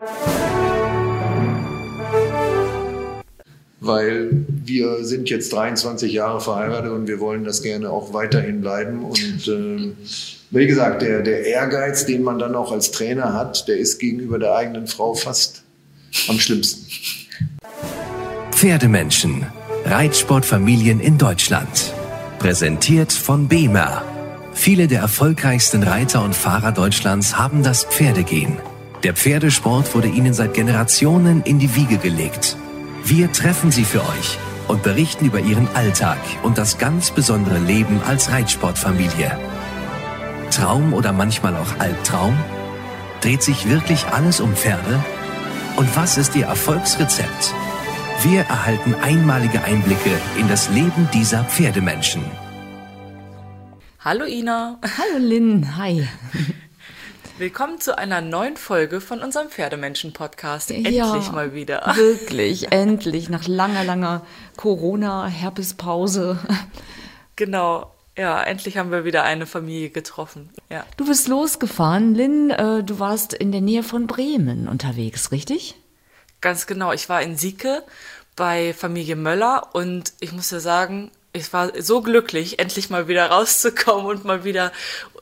Weil wir sind jetzt 23 Jahre verheiratet und wir wollen das gerne auch weiterhin bleiben. Und wie gesagt, der Ehrgeiz, den man dann auch als Trainer hat, der ist gegenüber der eigenen Frau fast am schlimmsten. Pferdemenschen. Reitsportfamilien in Deutschland. Präsentiert von BEMER. Viele der erfolgreichsten Reiter und Fahrer Deutschlands haben das Pferdegen. Der Pferdesport wurde ihnen seit Generationen in die Wiege gelegt. Wir treffen sie für euch und berichten über ihren Alltag und das ganz besondere Leben als Reitsportfamilie. Traum oder manchmal auch Albtraum? Dreht sich wirklich alles um Pferde? Und was ist ihr Erfolgsrezept? Wir erhalten einmalige Einblicke in das Leben dieser Pferdemenschen. Hallo Ina. Hallo Lynn, hi. Willkommen zu einer neuen Folge von unserem Pferdemenschen-Podcast. Endlich mal wieder. Wirklich, endlich, nach langer Corona-Herpespause. Genau, ja, endlich haben wir wieder eine Familie getroffen. Ja. Du bist losgefahren, Lynn, du warst in der Nähe von Bremen unterwegs, richtig? Ganz genau, ich war in Sieke bei Familie Möller und ich muss ja sagen, ich war so glücklich, endlich mal wieder rauszukommen und mal wieder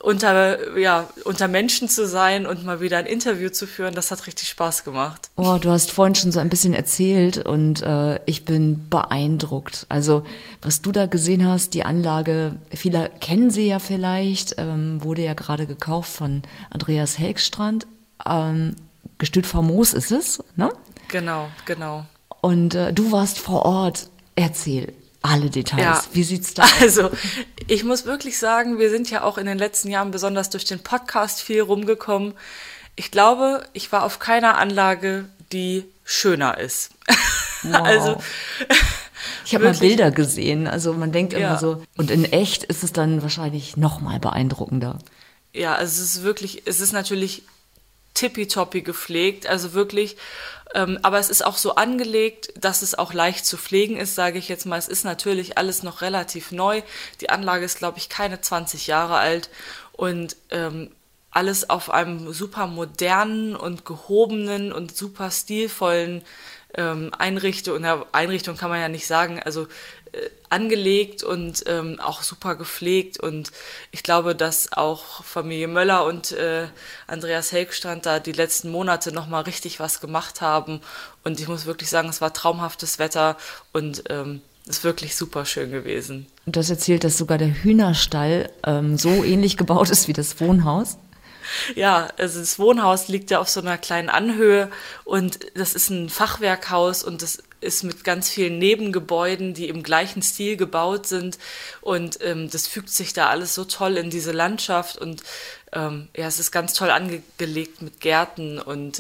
unter Menschen zu sein und mal wieder ein Interview zu führen. Das hat richtig Spaß gemacht. Oh, du hast vorhin schon so ein bisschen erzählt und ich bin beeindruckt. Also, was du da gesehen hast, die Anlage, viele kennen sie ja vielleicht, wurde ja gerade gekauft von Andreas Helgstrand. Gestüt Famos ist es, ne? Genau. Und du warst vor Ort. Erzähl alle Details. Ja, wie sieht's da aus? Also, ich muss wirklich sagen, wir sind ja auch in den letzten Jahren besonders durch den Podcast viel rumgekommen. Ich glaube, ich war auf keiner Anlage, die schöner ist. Wow. Also, ich habe mal Bilder gesehen. Also man denkt immer so, und in echt ist es dann wahrscheinlich noch mal beeindruckender. Ja, also es ist natürlich tippitoppi gepflegt, also wirklich, aber es ist auch so angelegt, dass es auch leicht zu pflegen ist, sage ich jetzt mal. Es ist natürlich alles noch relativ neu. Die Anlage ist, glaube ich, keine 20 Jahre alt und alles auf einem super modernen und gehobenen und super stilvollen Einrichtung kann man ja nicht sagen, also angelegt und auch super gepflegt, und ich glaube, dass auch Familie Möller und Andreas Helgstrand da die letzten Monate nochmal richtig was gemacht haben, und ich muss wirklich sagen, es war traumhaftes Wetter und ist wirklich super schön gewesen. Und du hast erzählt, dass sogar der Hühnerstall so ähnlich gebaut ist wie das Wohnhaus. Ja, also das Wohnhaus liegt ja auf so einer kleinen Anhöhe und das ist ein Fachwerkhaus und das ist mit ganz vielen Nebengebäuden, die im gleichen Stil gebaut sind, und das fügt sich da alles so toll in diese Landschaft, und es ist ganz toll angelegt mit Gärten und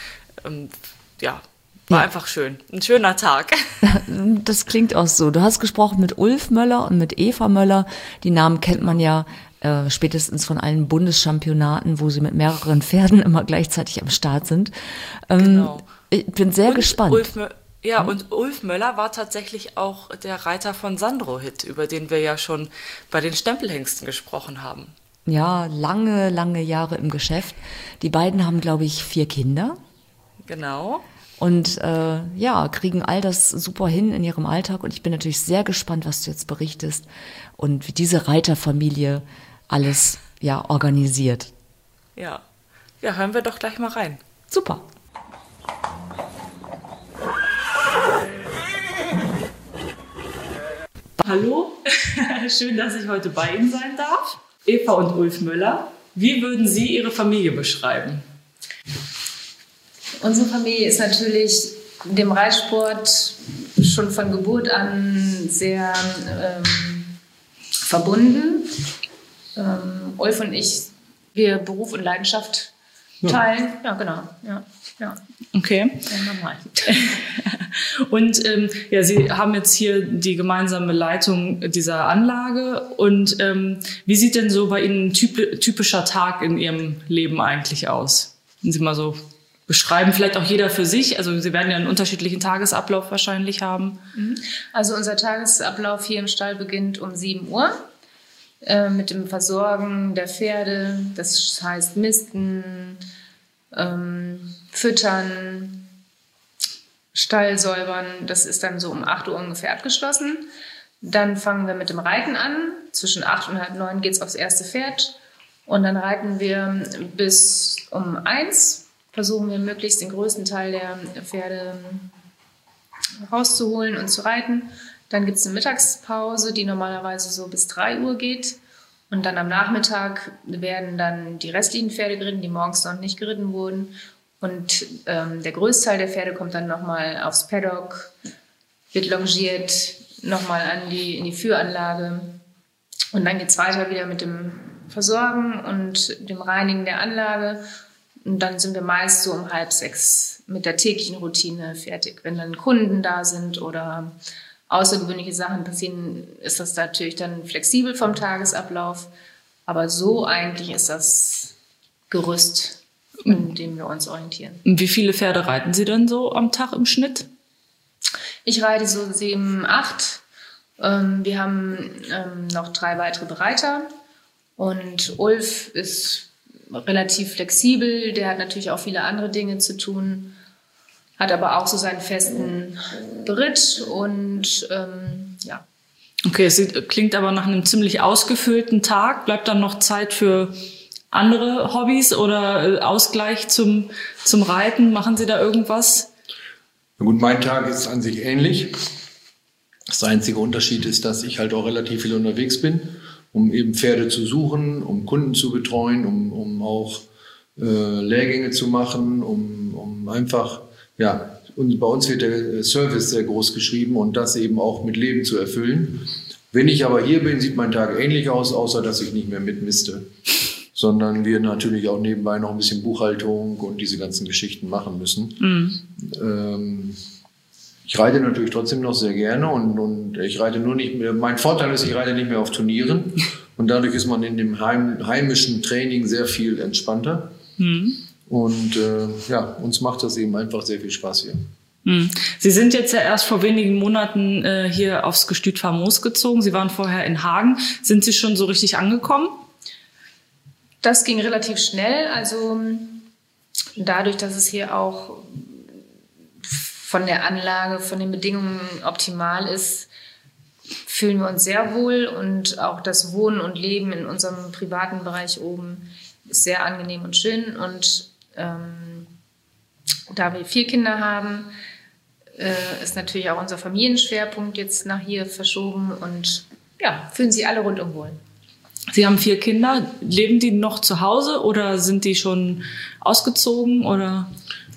war einfach schön. Ein schöner Tag. Das klingt auch so. Du hast gesprochen mit Ulf Möller und mit Eva Möller. Die Namen kennt man ja spätestens von allen Bundeschampionaten, wo sie mit mehreren Pferden immer gleichzeitig am Start sind. Genau. Ich bin sehr gespannt. Und Ulf Möller war tatsächlich auch der Reiter von Sandro Hitt, über den wir ja schon bei den Stempelhengsten gesprochen haben. Ja, lange Jahre im Geschäft. Die beiden haben, glaube ich, 4 Kinder. Genau. Und kriegen all das super hin in ihrem Alltag. Und ich bin natürlich sehr gespannt, was du jetzt berichtest und wie diese Reiterfamilie alles organisiert. Ja, hören wir doch gleich mal rein. Super. Hallo, schön, dass ich heute bei Ihnen sein darf. Eva und Ulf Möller, wie würden Sie Ihre Familie beschreiben? Unsere Familie ist natürlich dem Reitsport schon von Geburt an sehr verbunden. Ulf und ich, wir Beruf und Leidenschaft teilen. Ja, genau. Ja. Okay. Ja, normal. Und Sie haben jetzt hier die gemeinsame Leitung dieser Anlage. Und wie sieht denn so bei Ihnen ein typischer Tag in Ihrem Leben eigentlich aus? Wenn Sie mal so beschreiben, vielleicht auch jeder für sich. Also Sie werden ja einen unterschiedlichen Tagesablauf wahrscheinlich haben. Also unser Tagesablauf hier im Stall beginnt um 7 Uhr mit dem Versorgen der Pferde. Das heißt Misten, Füttern, Stall säubern, das ist dann so um 8 Uhr ungefähr abgeschlossen. Dann fangen wir mit dem Reiten an. Zwischen 8 und halb 9 geht es aufs erste Pferd. Und dann reiten wir bis um 1. Versuchen wir möglichst den größten Teil der Pferde rauszuholen und zu reiten. Dann gibt es eine Mittagspause, die normalerweise so bis 3 Uhr geht. Und dann am Nachmittag werden dann die restlichen Pferde geritten, die morgens noch nicht geritten wurden. Und der Größteil der Pferde kommt dann nochmal aufs Paddock, wird longiert, nochmal in die Führanlage. Und dann geht es weiter wieder mit dem Versorgen und dem Reinigen der Anlage. Und dann sind wir meist so um 5:30 mit der täglichen Routine fertig. Wenn dann Kunden da sind oder außergewöhnliche Sachen passieren, ist das natürlich dann flexibel vom Tagesablauf. Aber so eigentlich ist das Gerüst, in dem wir uns orientieren. Und wie viele Pferde reiten Sie denn so am Tag im Schnitt? Ich reite so 7, 8. Wir haben noch 3 weitere Bereiter. Und Ulf ist relativ flexibel. Der hat natürlich auch viele andere Dinge zu tun. Hat aber auch so seinen festen Beritt und ja. Okay, es klingt aber nach einem ziemlich ausgefüllten Tag. Bleibt dann noch Zeit für andere Hobbys oder Ausgleich zum Reiten? Machen Sie da irgendwas? Na gut, mein Tag ist an sich ähnlich. Das einzige Unterschied ist, dass ich halt auch relativ viel unterwegs bin, um eben Pferde zu suchen, um Kunden zu betreuen, um auch Lehrgänge zu machen, um einfach, ja, und bei uns wird der Service sehr groß geschrieben und das eben auch mit Leben zu erfüllen. Wenn ich aber hier bin, sieht mein Tag ähnlich aus, außer dass ich nicht mehr mitmiste, sondern wir natürlich auch nebenbei noch ein bisschen Buchhaltung und diese ganzen Geschichten machen müssen. Ich reite natürlich trotzdem noch sehr gerne und ich reite nur nicht mehr, mein Vorteil ist, ich reite nicht mehr auf Turnieren und dadurch ist man in dem heimischen Training sehr viel entspannter. Und ja, uns macht das eben einfach sehr viel Spaß hier. Sie sind jetzt ja erst vor wenigen Monaten hier aufs Gestüt Famos gezogen. Sie waren vorher in Hagen. Sind Sie schon so richtig angekommen? Das ging relativ schnell. Also dadurch, dass es hier auch von der Anlage, von den Bedingungen optimal ist, fühlen wir uns sehr wohl. Und auch das Wohnen und Leben in unserem privaten Bereich oben ist sehr angenehm und schön. Und da wir 4 Kinder haben, ist natürlich auch unser Familienschwerpunkt jetzt nach hier verschoben und ja, fühlen sich alle rundum wohl. Sie haben 4 Kinder. Leben die noch zu Hause oder sind die schon ausgezogen? Oder?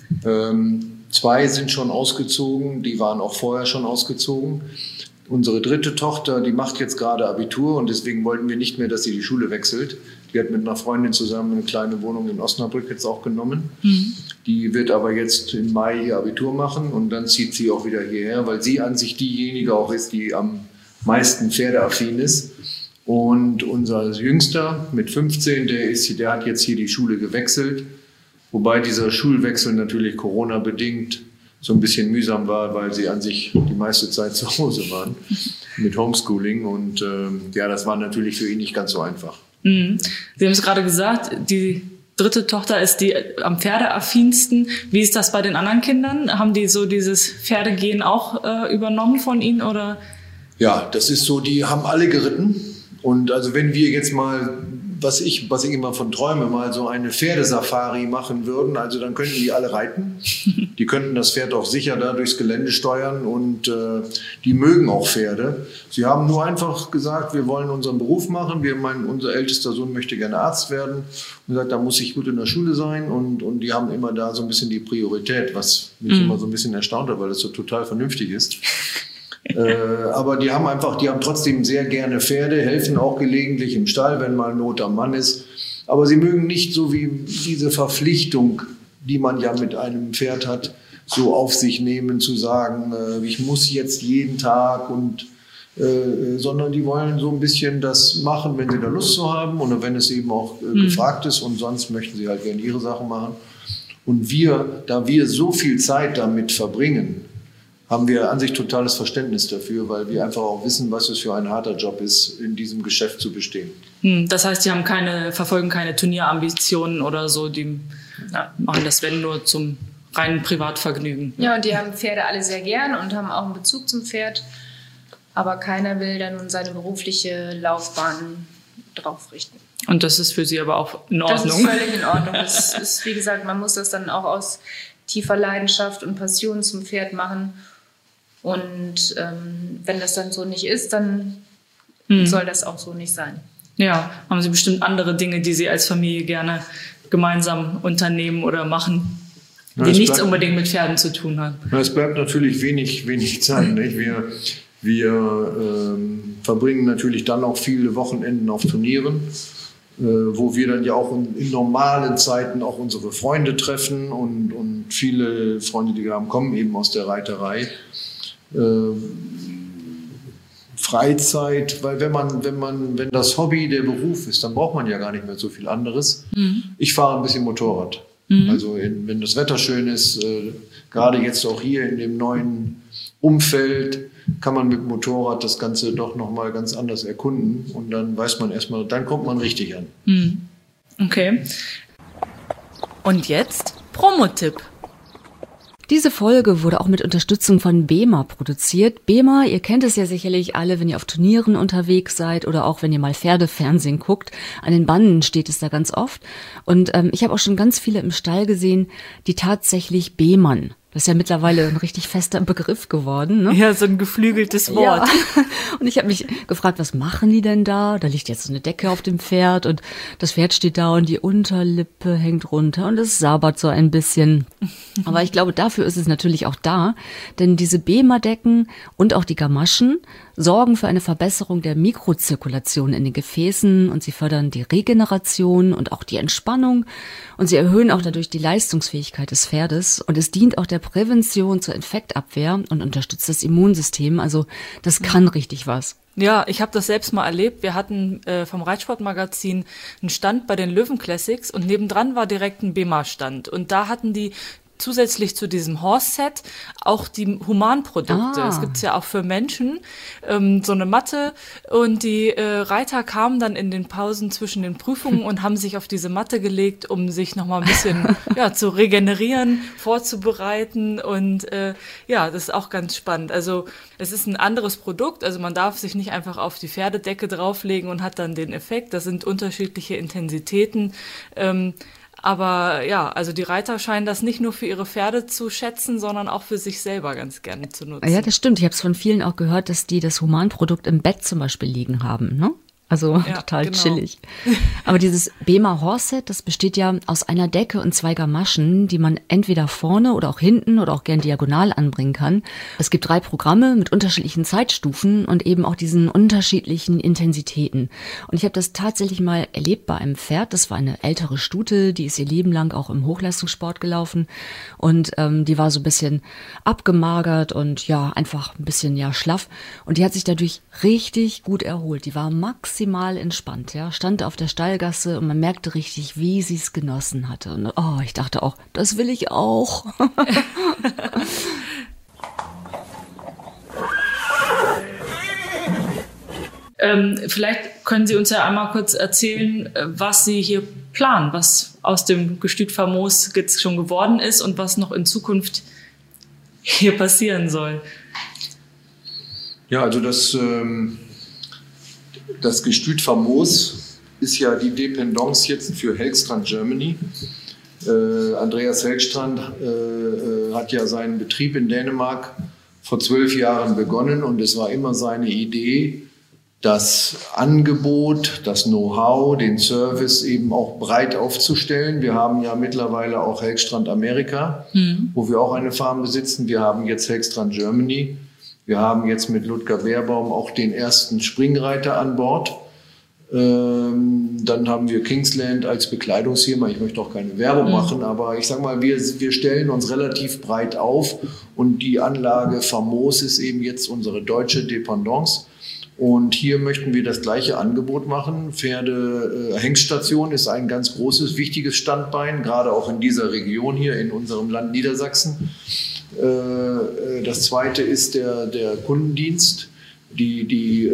2 sind schon ausgezogen, die waren auch vorher schon ausgezogen. Unsere 3. Tochter, die macht jetzt gerade Abitur und deswegen wollten wir nicht mehr, dass sie die Schule wechselt. Die hat mit einer Freundin zusammen eine kleine Wohnung in Osnabrück jetzt auch genommen. Die wird aber jetzt im Mai ihr Abitur machen und dann zieht sie auch wieder hierher, weil sie an sich diejenige auch ist, die am meisten pferdeaffin ist. Und unser Jüngster mit 15, der hat jetzt hier die Schule gewechselt. Wobei dieser Schulwechsel natürlich Corona-bedingt so ein bisschen mühsam war, weil sie an sich die meiste Zeit zu Hause waren mit Homeschooling. Und ja, das war natürlich für ihn nicht ganz so einfach. Sie haben es gerade gesagt, die 3. Tochter ist die am pferdeaffinsten. Wie ist das bei den anderen Kindern? Haben die so dieses Pferdegehen auch übernommen von Ihnen? Oder? Ja, das ist so, die haben alle geritten. Und also wenn wir jetzt mal, was ich immer von träume, mal so eine Pferdesafari machen würden, also dann könnten die alle reiten. Die könnten das Pferd auch sicher da durchs Gelände steuern und die mögen auch Pferde. Sie haben nur einfach gesagt, wir wollen unseren Beruf machen. Unser ältester Sohn möchte gerne Arzt werden und sagt, da muss ich gut in der Schule sein und die haben immer da so ein bisschen die Priorität, was mich immer so ein bisschen erstaunt hat, weil das so total vernünftig ist. Aber die haben trotzdem sehr gerne Pferde, helfen auch gelegentlich im Stall, wenn mal Not am Mann ist. Aber sie mögen nicht so wie diese Verpflichtung, die man ja mit einem Pferd hat, so auf sich nehmen, zu sagen, ich muss jetzt jeden Tag sondern die wollen so ein bisschen das machen, wenn sie da Lust zu haben oder wenn es eben auch gefragt ist und sonst möchten sie halt gerne ihre Sachen machen. Und da wir so viel Zeit damit verbringen, haben wir an sich totales Verständnis dafür, weil wir einfach auch wissen, was es für ein harter Job ist, in diesem Geschäft zu bestehen. Das heißt, Sie haben verfolgen keine Turnierambitionen oder so, die machen das, wenn nur zum rein Privatvergnügen. Ja, und die haben Pferde alle sehr gern und haben auch einen Bezug zum Pferd. Aber keiner will dann nun seine berufliche Laufbahn drauf richten. Und das ist für Sie aber auch in Ordnung? Das ist völlig in Ordnung. Das ist, wie gesagt, man muss das dann auch aus tiefer Leidenschaft und Passion zum Pferd machen. Und wenn das dann so nicht ist, dann soll das auch so nicht sein. Ja, haben Sie bestimmt andere Dinge, die Sie als Familie gerne gemeinsam unternehmen oder machen, die nichts unbedingt mit Pferden zu tun haben? Es bleibt natürlich wenig Zeit. Nicht? Wir verbringen natürlich dann auch viele Wochenenden auf Turnieren, wo wir dann ja auch in normalen Zeiten auch unsere Freunde treffen und viele Freunde, die wir haben, kommen eben aus der Reiterei. Freizeit, weil wenn das Hobby der Beruf ist, dann braucht man ja gar nicht mehr so viel anderes. Ich fahre ein bisschen Motorrad. Also wenn das Wetter schön ist, gerade jetzt auch hier in dem neuen Umfeld, kann man mit dem Motorrad das Ganze doch nochmal ganz anders erkunden und dann weiß man erstmal, dann kommt man richtig an. Okay. Und jetzt Promotipp. Diese Folge wurde auch mit Unterstützung von BEMA produziert. BEMA, ihr kennt es ja sicherlich alle, wenn ihr auf Turnieren unterwegs seid oder auch wenn ihr mal Pferdefernsehen guckt. An den Banden steht es da ganz oft. Und ich habe auch schon ganz viele im Stall gesehen, die tatsächlich BEMAn. Das ist ja mittlerweile ein richtig fester Begriff geworden. Ne? Ja, so ein geflügeltes Wort. Ja. Und ich habe mich gefragt, was machen die denn da? Da liegt jetzt so eine Decke auf dem Pferd und das Pferd steht da und die Unterlippe hängt runter und es sabbert so ein bisschen. Aber ich glaube, dafür ist es natürlich auch da, denn diese BEMA-Decken und auch die Gamaschen sorgen für eine Verbesserung der Mikrozirkulation in den Gefäßen und sie fördern die Regeneration und auch die Entspannung und sie erhöhen auch dadurch die Leistungsfähigkeit des Pferdes und es dient auch der Prävention zur Infektabwehr und unterstützt das Immunsystem. Also das kann richtig was. Ja, ich habe das selbst mal erlebt. Wir hatten vom Reitsportmagazin einen Stand bei den Löwen Classics und nebendran war direkt ein BEMA-Stand und da hatten die zusätzlich zu diesem Horse-Set auch die Humanprodukte. Es gibt's ja auch für Menschen, so eine Matte und die Reiter kamen dann in den Pausen zwischen den Prüfungen und haben sich auf diese Matte gelegt, um sich nochmal ein bisschen zu regenerieren, vorzubereiten und das ist auch ganz spannend. Also es ist ein anderes Produkt, also man darf sich nicht einfach auf die Pferdedecke drauflegen und hat dann den Effekt. Das sind unterschiedliche Intensitäten. Aber ja, also die Reiter scheinen das nicht nur für ihre Pferde zu schätzen, sondern auch für sich selber ganz gerne zu nutzen. Ja, das stimmt. Ich habe es von vielen auch gehört, dass die das Humanprodukt im Bett zum Beispiel liegen haben, ne? Also total chillig. Aber dieses BEMA Horse-Set, das besteht ja aus einer Decke und 2 Gamaschen, die man entweder vorne oder auch hinten oder auch gern diagonal anbringen kann. Es gibt 3 Programme mit unterschiedlichen Zeitstufen und eben auch diesen unterschiedlichen Intensitäten. Und ich habe das tatsächlich mal erlebt bei einem Pferd. Das war eine ältere Stute, die ist ihr Leben lang auch im Hochleistungssport gelaufen. Und die war so ein bisschen abgemagert und einfach ein bisschen schlaff. Und die hat sich dadurch richtig gut erholt. Die war maximal entspannt, stand auf der Stallgasse und man merkte richtig, wie sie es genossen hatte. Und ich dachte auch, das will ich auch. Vielleicht können Sie uns ja einmal kurz erzählen, was Sie hier planen, was aus dem Gestüt Famos jetzt schon geworden ist und was noch in Zukunft hier passieren soll. Ja, also das Gestüt Famos ist ja die Dependance jetzt für Helgstrand Germany. Andreas Helgstrand hat ja seinen Betrieb in Dänemark vor 12 Jahren begonnen und es war immer seine Idee, das Angebot, das Know-how, den Service eben auch breit aufzustellen. Wir haben ja mittlerweile auch Helgstrand Amerika, wo wir auch eine Farm besitzen. Wir haben jetzt Helgstrand Germany. Wir haben jetzt mit Ludger Beerbaum auch den ersten Springreiter an Bord. Dann haben wir Kingsland als Bekleidungsfirma. Ich möchte auch keine Werbung machen, aber ich sage mal, wir stellen uns relativ breit auf und die Anlage Famos ist eben jetzt unsere deutsche Dependance. Und hier möchten wir das gleiche Angebot machen. Hengststation ist ein ganz großes, wichtiges Standbein, gerade auch in dieser Region hier in unserem Land Niedersachsen. Das zweite ist der Kundendienst, die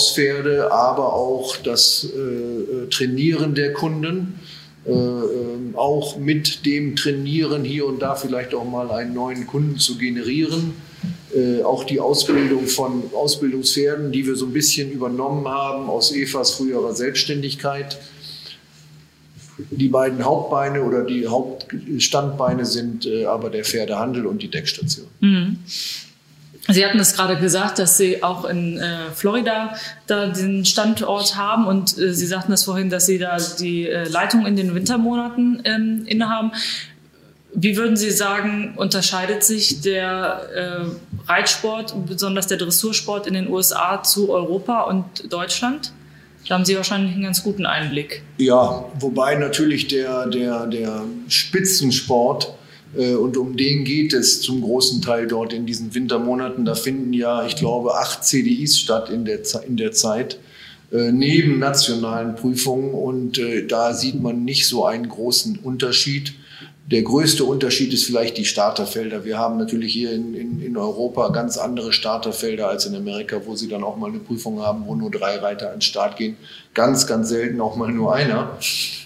Verkaufspferde, aber auch das Trainieren der Kunden. auch mit dem Trainieren hier und da vielleicht auch mal einen neuen Kunden zu generieren. Auch die Ausbildung von Ausbildungspferden, die wir so ein bisschen übernommen haben aus Evas früherer Selbstständigkeit. Die beiden Hauptbeine oder die Hauptstandbeine sind aber der Pferdehandel und die Deckstation. Mhm. Sie hatten es gerade gesagt, dass Sie auch in Florida da den Standort haben und Sie sagten es vorhin, dass Sie da die Leitung in den Wintermonaten innehaben. Wie würden Sie sagen, unterscheidet sich der Reitsport, besonders der Dressursport in den USA zu Europa und Deutschland? Da haben Sie wahrscheinlich einen ganz guten Einblick. Ja, wobei natürlich der Spitzensport, und um den geht es zum großen Teil dort in diesen Wintermonaten. Da finden ja, ich glaube, 8 CDIs statt in der Zeit, neben nationalen Prüfungen. Und da sieht man nicht so einen großen Unterschied. Der größte Unterschied ist vielleicht die Starterfelder. Wir haben natürlich hier in Europa ganz andere Starterfelder als in Amerika, wo sie dann auch mal eine Prüfung haben, wo nur 3 Reiter an den Start gehen. Ganz, ganz selten auch mal nur einer.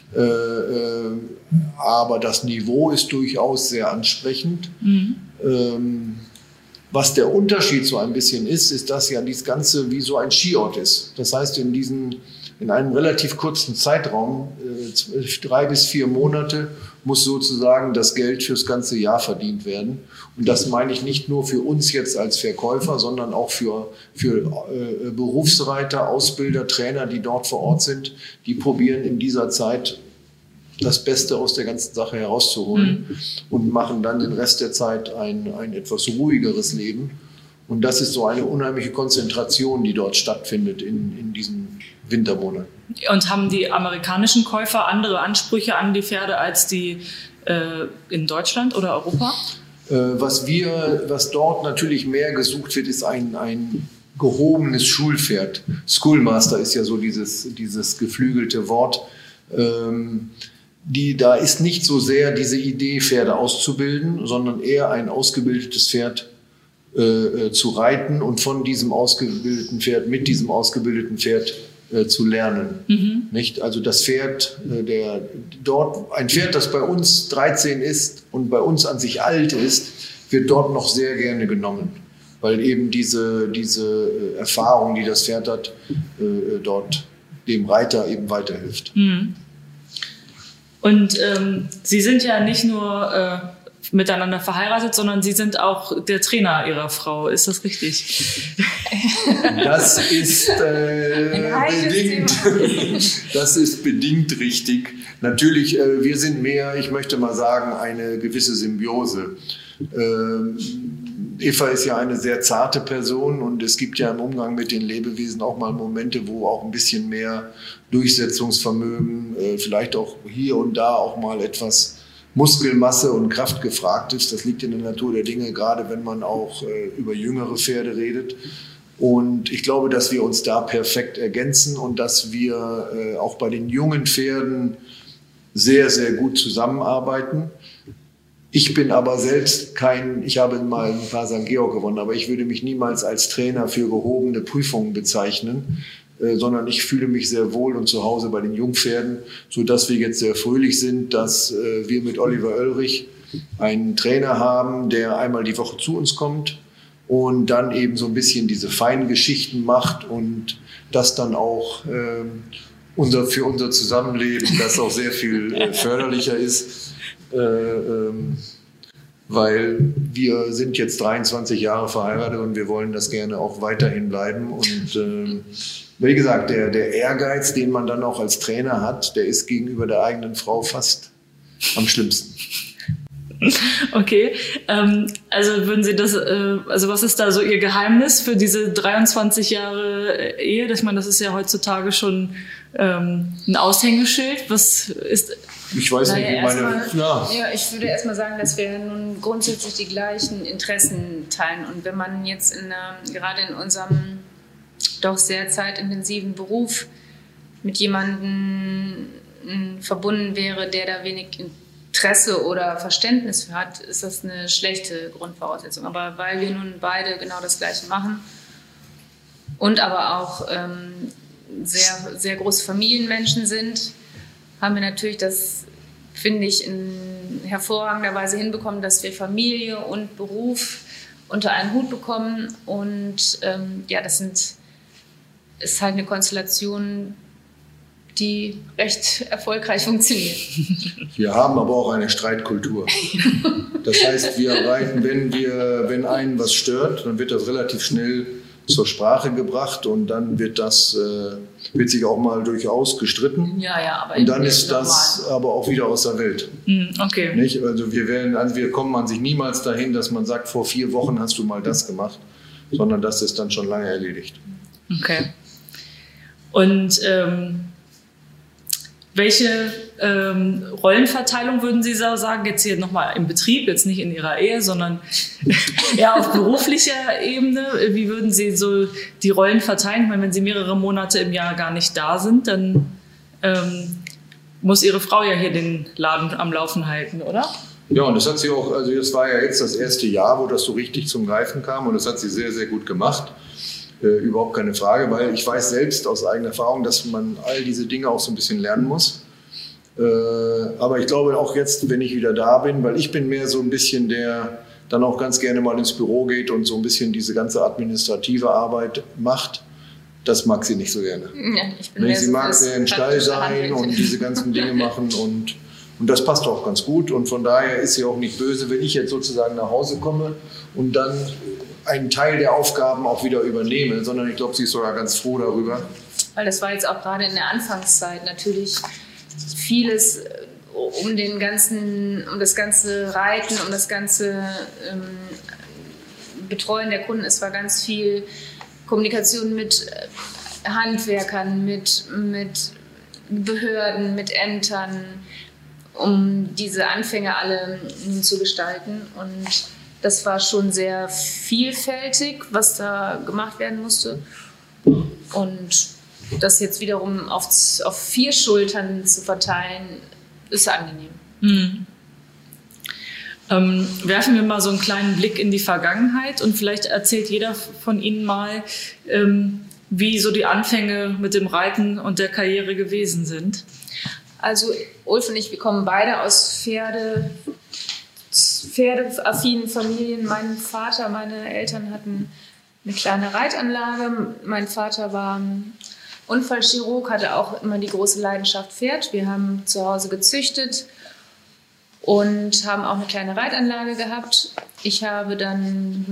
Aber das Niveau ist durchaus sehr ansprechend. Mhm. Was der Unterschied so ein bisschen ist, dass ja dieses Ganze wie so ein Skiort ist. Das heißt, in einem relativ kurzen Zeitraum, 3 bis 4 Monate, muss sozusagen das Geld fürs ganze Jahr verdient werden. Und das meine ich nicht nur für uns jetzt als Verkäufer, sondern auch für Berufsreiter, Ausbilder, Trainer, die dort vor Ort sind. Die probieren in dieser Zeit das Beste aus der ganzen Sache herauszuholen und machen dann den Rest der Zeit ein etwas ruhigeres Leben. Und das ist so eine unheimliche Konzentration, die dort stattfindet in diesen Wintermonaten. Und haben die amerikanischen Käufer andere Ansprüche an die Pferde als die in Deutschland oder Europa? Was dort natürlich mehr gesucht wird, ist ein gehobenes Schulpferd. Schoolmaster ist ja so dieses geflügelte Wort. Da ist nicht so sehr diese Idee, Pferde auszubilden, sondern eher ein ausgebildetes Pferd zu reiten und von diesem ausgebildeten Pferd, mit diesem ausgebildeten Pferd zu lernen. Mhm. Nicht? Also das Pferd, ein Pferd, das bei uns 13 ist und bei uns an sich alt ist, wird dort noch sehr gerne genommen, weil eben diese Erfahrung, die das Pferd hat, dort dem Reiter eben weiterhilft. Mhm. Und Sie sind ja nicht nur miteinander verheiratet, sondern Sie sind auch der Trainer Ihrer Frau. Ist das richtig? Das ist bedingt richtig. Natürlich, wir sind mehr, ich möchte mal sagen, eine gewisse Symbiose. Eva ist ja eine sehr zarte Person und es gibt ja im Umgang mit den Lebewesen auch mal Momente, wo auch ein bisschen mehr Durchsetzungsvermögen, vielleicht auch hier und da auch mal etwas Muskelmasse und Kraft gefragt ist. Das liegt in der Natur der Dinge, gerade wenn man auch über jüngere Pferde redet. Und ich glaube, dass wir uns da perfekt ergänzen und dass wir auch bei den jungen Pferden sehr, sehr gut zusammenarbeiten. Ich bin aber selbst ich habe mal ein paar St. Georg gewonnen, aber ich würde mich niemals als Trainer für gehobene Prüfungen bezeichnen, sondern ich fühle mich sehr wohl und zu Hause bei den Jungpferden, sodass wir jetzt sehr fröhlich sind, dass wir mit Oliver Oelrich einen Trainer haben, der einmal die Woche zu uns kommt und dann eben so ein bisschen diese feinen Geschichten macht und das dann auch für unser Zusammenleben, das auch sehr viel förderlicher ist. Weil wir sind jetzt 23 Jahre verheiratet und wir wollen das gerne auch weiterhin bleiben. Und wie gesagt, der Ehrgeiz, den man dann auch als Trainer hat, der ist gegenüber der eigenen Frau fast am schlimmsten. Okay, also würden Sie also was ist da so Ihr Geheimnis für diese 23 Jahre Ehe? Ich meine, das ist ja heutzutage schon ein Aushängeschild. Was ist... Ich weiß nicht, wie meine... Ja, ich würde erstmal sagen, dass wir nun grundsätzlich die gleichen Interessen teilen. Und wenn man jetzt gerade in unserem doch sehr zeitintensiven Beruf mit jemandem verbunden wäre, der da wenig Interesse oder Verständnis für hat, ist das eine schlechte Grundvoraussetzung. Aber weil wir nun beide genau das Gleiche machen und aber auch sehr, sehr große Familienmenschen sind, haben wir natürlich das finde ich, in hervorragender Weise hinbekommen, dass wir Familie und Beruf unter einen Hut bekommen. Und ist halt eine Konstellation, die recht erfolgreich funktioniert. Wir haben aber auch eine Streitkultur. Das heißt, wenn einen was stört, dann wird das relativ schnell zur Sprache gebracht und dann wird sich auch mal durchaus gestritten. Ja, aber und dann ist das aber auch wieder aus der Welt. Okay. Nicht? Also wir kommen an sich niemals dahin, dass man sagt, vor 4 Wochen hast du mal das gemacht, sondern das ist dann schon lange erledigt. Okay. Und welche Rollenverteilung würden Sie sagen, jetzt hier nochmal im Betrieb, jetzt nicht in Ihrer Ehe, sondern eher auf beruflicher Ebene? Wie würden Sie so die Rollen verteilen? Ich meine, wenn Sie mehrere Monate im Jahr gar nicht da sind, dann muss Ihre Frau ja hier den Laden am Laufen halten, oder? Ja, und das hat sie auch, also das war ja jetzt das erste Jahr, wo das so richtig zum Greifen kam und das hat sie sehr, sehr gut gemacht. Überhaupt keine Frage, weil ich weiß selbst aus eigener Erfahrung, dass man all diese Dinge auch so ein bisschen lernen muss. Aber ich glaube auch jetzt, wenn ich wieder da bin, weil ich bin mehr so ein bisschen der dann auch ganz gerne mal ins Büro geht und so ein bisschen diese ganze administrative Arbeit macht. Das mag sie nicht so gerne. Ja, ich bin sie mag sehr im Stall sein und diese ganzen Dinge machen und das passt auch ganz gut und von daher ist sie auch nicht böse, wenn ich jetzt sozusagen nach Hause komme und dann einen Teil der Aufgaben auch wieder übernehme, sondern ich glaube, sie ist sogar ganz froh darüber. Weil das war jetzt auch gerade in der Anfangszeit natürlich vieles um das ganze Reiten, um das ganze Betreuen der Kunden. Es war ganz viel Kommunikation mit Handwerkern, mit Behörden, mit Ämtern, um diese Anfänge alle zu gestalten. Und das war schon sehr vielfältig, was da gemacht werden musste. Und das jetzt wiederum auf 4 Schultern zu verteilen, ist angenehm. Werfen wir mal so einen kleinen Blick in die Vergangenheit und vielleicht erzählt jeder von Ihnen mal, wie so die Anfänge mit dem Reiten und der Karriere gewesen sind. Also Ulf und ich, wir kommen beide aus pferdeaffinen Familien. Mein Vater, meine Eltern hatten eine kleine Reitanlage. Mein Vater war Unfallchirurg, hatte auch immer die große Leidenschaft Pferd. Wir haben zu Hause gezüchtet und haben auch eine kleine Reitanlage gehabt. Ich habe dann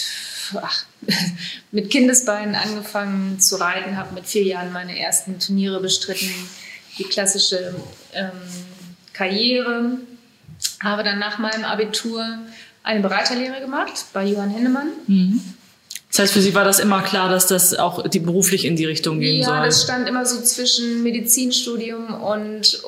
mit Kindesbeinen angefangen zu reiten, habe mit 4 Jahren meine ersten Turniere bestritten, die klassische Karriere. Habe dann nach meinem Abitur eine Bereiterlehre gemacht bei Johann Hennemann. Das heißt, für Sie war das immer klar, dass das auch beruflich in die Richtung gehen soll? Ja, das stand immer so zwischen Medizinstudium und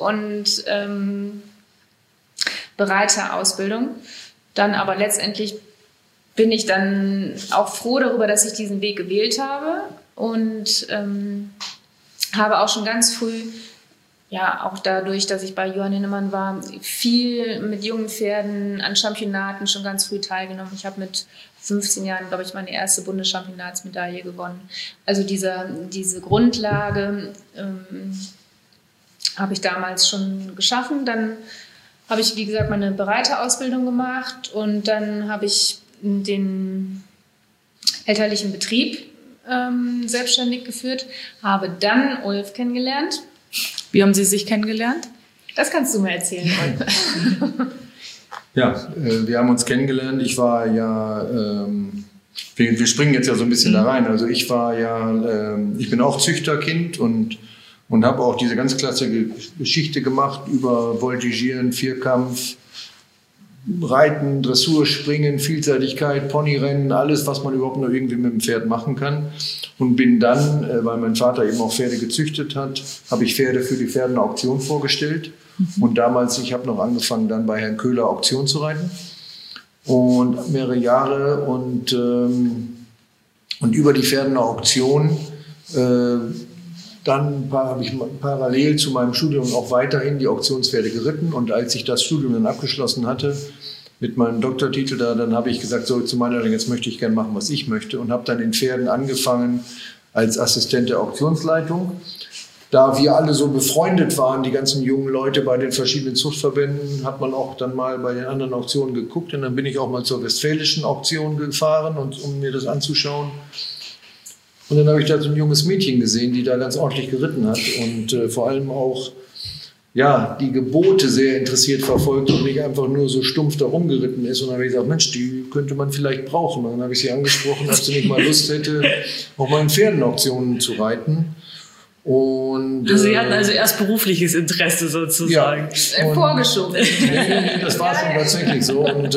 Bereiterausbildung. Dann aber letztendlich bin ich dann auch froh darüber, dass ich diesen Weg gewählt habe und habe auch schon ganz früh, ja, auch dadurch, dass ich bei Johann Hennemann war, viel mit jungen Pferden an Championaten schon ganz früh teilgenommen. Ich habe mit 15 Jahren, glaube ich, meine erste Bundeschampionatsmedaille gewonnen. Also diese Grundlage habe ich damals schon geschaffen. Dann habe ich, wie gesagt, meine Bereiterausbildung gemacht und dann habe ich den elterlichen Betrieb selbstständig geführt, habe dann Ulf kennengelernt. Wie haben Sie sich kennengelernt? Das kannst du mir erzählen, Ulf. Ja, wir haben uns kennengelernt. Ich war ja, wir springen jetzt ja so ein bisschen da rein. Also ich bin auch Züchterkind und habe auch diese ganz klassische Geschichte gemacht über Voltigieren, Vierkampf, Reiten, Dressur, Springen, Vielseitigkeit, Ponyrennen, alles, was man überhaupt noch irgendwie mit dem Pferd machen kann. Und bin dann, weil mein Vater eben auch Pferde gezüchtet hat, habe ich Pferde für die Pferdenauktion vorgestellt. Und damals, ich habe noch angefangen, dann bei Herrn Köhler Auktion zu reiten. Und mehrere Jahre und über die Pferdenauktion dann habe ich parallel zu meinem Studium auch weiterhin die Auktionspferde geritten. Und als ich das Studium dann abgeschlossen hatte, mit meinem Doktortitel da, dann habe ich gesagt, so zu meiner Leitung, jetzt möchte ich gerne machen, was ich möchte. Und habe dann in Pferden angefangen als Assistent der Auktionsleitung. da wir alle so befreundet waren, die ganzen jungen Leute bei den verschiedenen Zuchtverbänden, hat man auch dann mal bei den anderen Auktionen geguckt. Und dann bin ich auch mal zur westfälischen Auktion gefahren, um mir das anzuschauen. Und dann habe ich da so ein junges Mädchen gesehen, die da ganz ordentlich geritten hat und vor allem auch die Gebote sehr interessiert verfolgt und nicht einfach nur so stumpf da rumgeritten ist. Und dann habe ich gesagt, Mensch, die könnte man vielleicht brauchen. Und dann habe ich sie angesprochen, ob sie nicht mal Lust hätte, auch mal in Pferdenauktionen zu reiten. Und, Sie hatten also erst berufliches Interesse sozusagen. Ja, vorgeschoben. Das war schon tatsächlich so. Und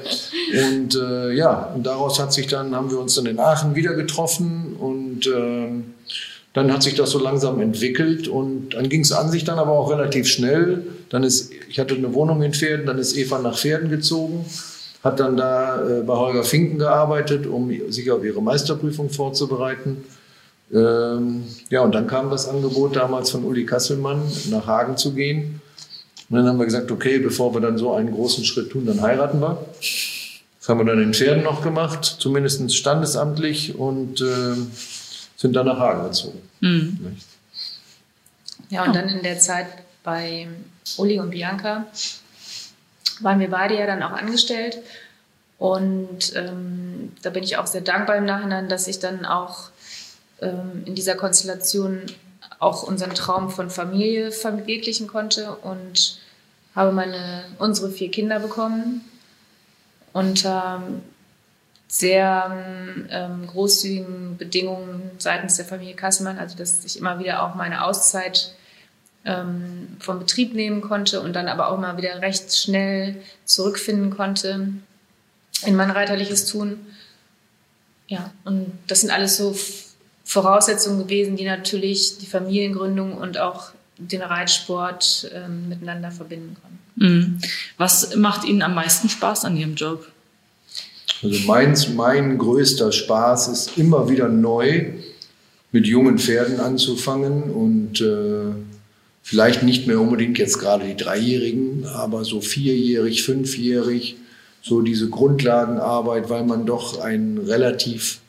daraus haben wir uns dann in Aachen wieder getroffen und dann hat sich das so langsam entwickelt und dann ging es an sich dann aber auch relativ schnell. Ich hatte eine Wohnung in Pferden, dann ist Eva nach Pferden gezogen, hat dann da bei Holger Finken gearbeitet, um sich auf ihre Meisterprüfung vorzubereiten. Und dann kam das Angebot damals von Uli Kasselmann, nach Hagen zu gehen. Und dann haben wir gesagt, okay, bevor wir dann so einen großen Schritt tun, dann heiraten wir. Das haben wir dann in Pferden noch gemacht, zumindest standesamtlich und sind dann nach Hagen gezogen. Mhm. Ja, und dann in der Zeit bei Uli und Bianca waren wir beide ja dann auch angestellt. Und da bin ich auch sehr dankbar im Nachhinein, dass ich dann auch in dieser Konstellation auch unseren Traum von Familie verwirklichen konnte und habe unsere 4 Kinder bekommen unter sehr großzügigen Bedingungen seitens der Familie Kasselmann, also dass ich immer wieder auch meine Auszeit vom Betrieb nehmen konnte und dann aber auch immer wieder recht schnell zurückfinden konnte in mein reiterliches Tun. Ja, und das sind alles so Voraussetzungen gewesen, die natürlich die Familiengründung und auch den Reitsport miteinander verbinden konnten. Was macht Ihnen am meisten Spaß an Ihrem Job? Also mein größter Spaß ist immer wieder neu mit jungen Pferden anzufangen und vielleicht nicht mehr unbedingt jetzt gerade die 3-Jährigen, aber so 4-jährig, 5-jährig, so diese Grundlagenarbeit, weil man doch ein relativ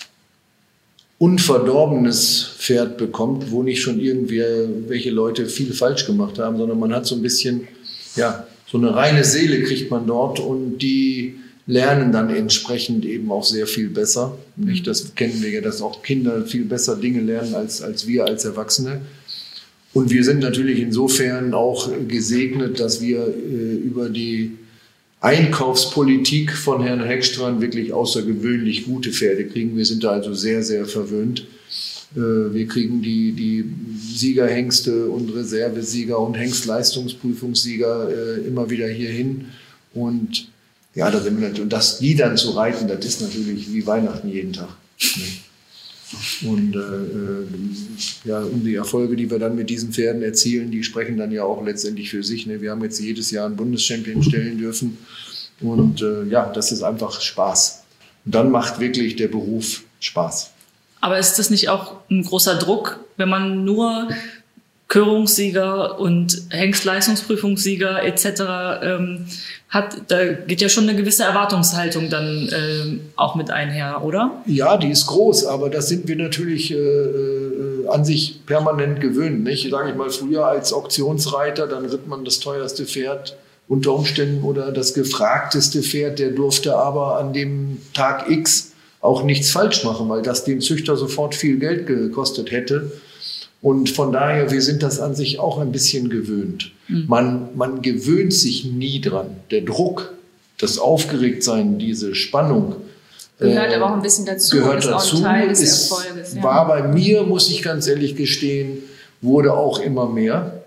unverdorbenes Pferd bekommt, wo nicht schon irgendwelche Leute viel falsch gemacht haben, sondern man hat so ein bisschen, so eine reine Seele kriegt man dort und die lernen dann entsprechend eben auch sehr viel besser. Nicht? Das kennen wir ja, dass auch Kinder viel besser Dinge lernen als wir als Erwachsene. Und wir sind natürlich insofern auch gesegnet, dass wir über die Einkaufspolitik von Herrn Heckstrand wirklich außergewöhnlich gute Pferde kriegen. Wir sind da also sehr, sehr verwöhnt. Wir kriegen die Siegerhengste und Reservesieger und Hengstleistungsprüfungssieger immer wieder hier hin. Und ja, da sind wir natürlich, und die dann zu reiten, das ist natürlich wie Weihnachten jeden Tag. Und um die Erfolge, die wir dann mit diesen Pferden erzielen, die sprechen dann ja auch letztendlich für sich. Ne? Wir haben jetzt jedes Jahr einen Bundeschampion stellen dürfen. Und das ist einfach Spaß. Und dann macht wirklich der Beruf Spaß. Aber ist das nicht auch ein großer Druck, wenn man nur Körungssieger und Hengstleistungsprüfungssieger etc. hat? Da geht ja schon eine gewisse Erwartungshaltung dann auch mit einher, oder? Ja, die ist groß, aber das sind wir natürlich an sich permanent gewöhnt. Nicht? Sage ich mal, früher als Auktionsreiter, dann ritt man das teuerste Pferd unter Umständen oder das gefragteste Pferd, der durfte aber an dem Tag X auch nichts falsch machen, weil das dem Züchter sofort viel Geld gekostet hätte. Und von daher, wir sind das an sich auch ein bisschen gewöhnt. Man gewöhnt sich nie dran. Der Druck, das Aufgeregtsein, diese Spannung gehört aber auch ein bisschen dazu. Gehört dazu. Auch ein Teil des Erfolges. Ja. War bei mir, muss ich ganz ehrlich gestehen, wurde auch immer mehr.